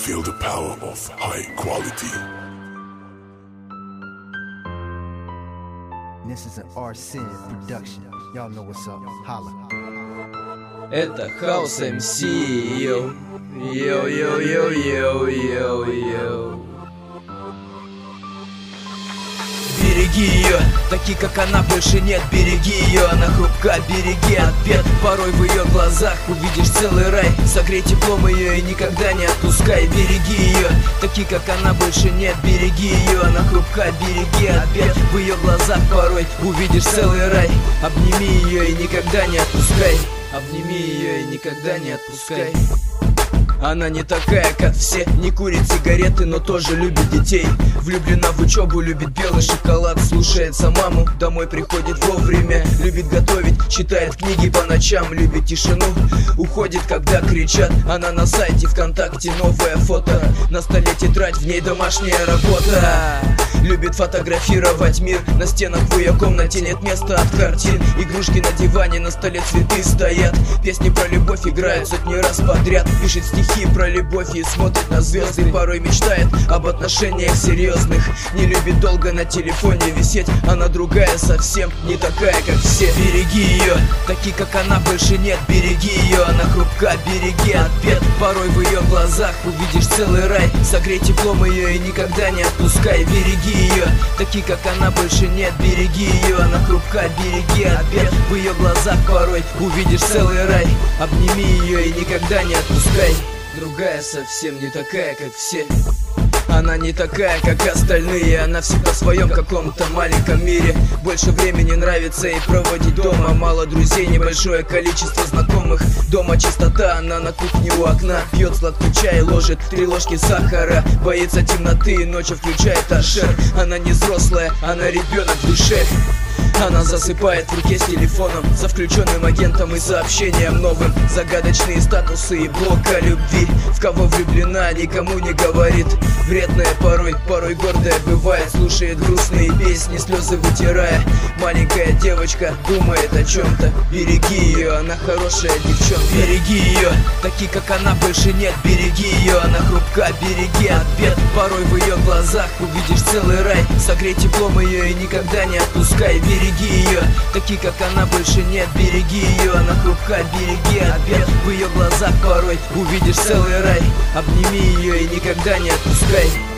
Feel the power of high quality. This is an Arsene production. Y'all know what's up. Holla. Это Хаус МС. Йоу, йоу, йоу, йоу, йоу, йоу, йоу. Береги ее, такие как она больше нет. Береги ее, она хрупка, береги от бед. Порой в ее глазах увидишь целый рай. Согрей теплом ее и никогда не отпускай. Береги ее, такие как она больше нет. Береги ее, она хрупка, береги от бед. В ее глазах порой увидишь целый рай. Обними ее и никогда не отпускай. Обними ее и никогда не отпускай. Она не такая, как все, не курит сигареты, но тоже любит детей. Влюблена в учебу, любит белый шоколад, слушается маму, домой приходит вовремя. Любит готовить, читает книги по ночам, любит тишину, уходит, когда кричат. Она на сайте ВКонтакте, новое фото, на столе тетрадь, в ней домашняя работа. Любит фотографировать мир, на стенах в ее комнате нет места от картин. Игрушки на диване, на столе цветы стоят. Песни про любовь играют сотни раз подряд. Пишет стихи про любовь и смотрит на звезды. Порой мечтает об отношениях серьезных. Не любит долго на телефоне висеть. Она другая совсем, не такая, как все. Береги ее, такие как она больше нет. Береги ее, она хрупка, береги от бед. Порой в ее глазах увидишь целый рай. Согрей теплом ее и никогда не отпускай. Береги ее, такие как она больше нет. Береги ее, она хрупка, береги от бед. В ее глазах порой увидишь целый рай. Обними ее и никогда не отпускай. Другая совсем не такая, как все. Она не такая, как остальные. Она всегда в своем каком-то маленьком мире. Больше времени нравится ей проводить дома. Мало друзей, небольшое количество знакомых. Дома чистота, она на кухне у окна. Пьет сладкий чай, ложит 3 ложки сахара. Боится темноты, ночью включает торшер. Она не взрослая, она ребенок в душе. Она засыпает в руке с телефоном, со включенным агентом и сообщением новым. Загадочные статусы и блок о любви. В кого влюблена, никому не говорит. Вредная порой гордая бывает. Слушает грустные песни, слезы вытирая. Маленькая девочка думает о чем-то. Береги ее, она хорошая девчонка. Береги ее, такие как она больше нет. Береги ее, она хрупка, береги от бед. Порой в ее глазах увидишь целый рай. Согрей теплом ее и никогда не отпускай. Береги ее, такие как она больше нет. Береги ее, она хрупка, береги от бед. В ее глазах порой увидишь целый рай. Обними ее и никогда не отпускай.